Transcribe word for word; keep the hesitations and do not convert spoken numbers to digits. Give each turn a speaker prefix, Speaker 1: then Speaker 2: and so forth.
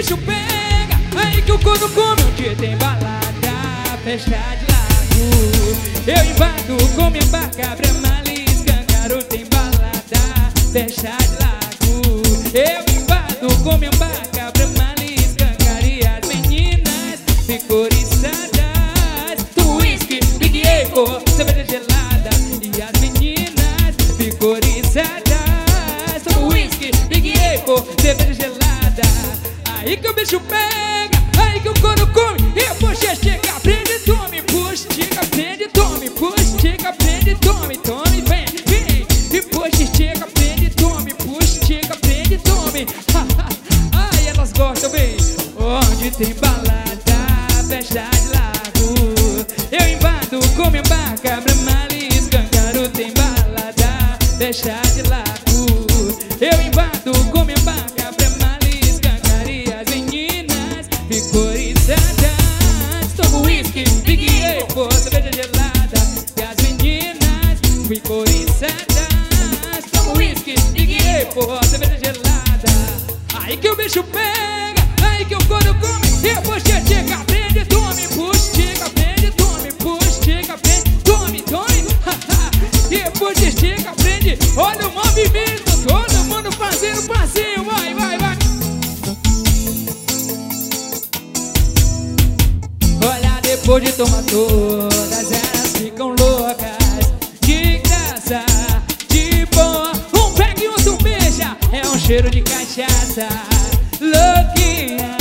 Speaker 1: bicho pega, aí que o corno come. Onde tem balada, festa de lago. Eu invado com minha barca, Brahma, escancaro. Tem balada, festa de lago. Eu invado com minha barca, Brahma, escancaro. E as meninas ficam oriçadas do whisky, Big Apple, cerveja gelada. E as meninas ficam oriçadas do whisky, Big Apple, cerveja gelada. Aí que o bicho pega, aí que o couro come. E puxa, chega, prende, tome, puxa, chega, prende, tome, puxa, chega, prende, tome, tome, vem, vem. E puxa, chega, prende, tome, puxa, chega, prende, tome. Ai, elas gostam, bem. Onde tem balada, festa de lago. Eu invado com minha barca, Brahma, escancaro. Tem balada, festa de lago. Eu invado com minha barca, Brahma, escancaro. E as meninas ficam oriçadas. Tomo whisky, Big Apple, cerveja gelada. E as meninas ficam oriçadas. Tomo whisky, Big Apple, cerveja gelada. Aí que o bicho pega, aí que o couro come. E puxa, chega, prende, tome, puxa, chega, prende, tome, puxa, chega, prende, tome, tome. E puxa, chega, prende. Olha o movimento, todo mundo fazendo passinho. Vai, vai, vai. Olha, depois de tomar todas, elas ficam loucas. De graça, de boa. Um pega e outro beija, é um cheiro de cachaça. Louquinha,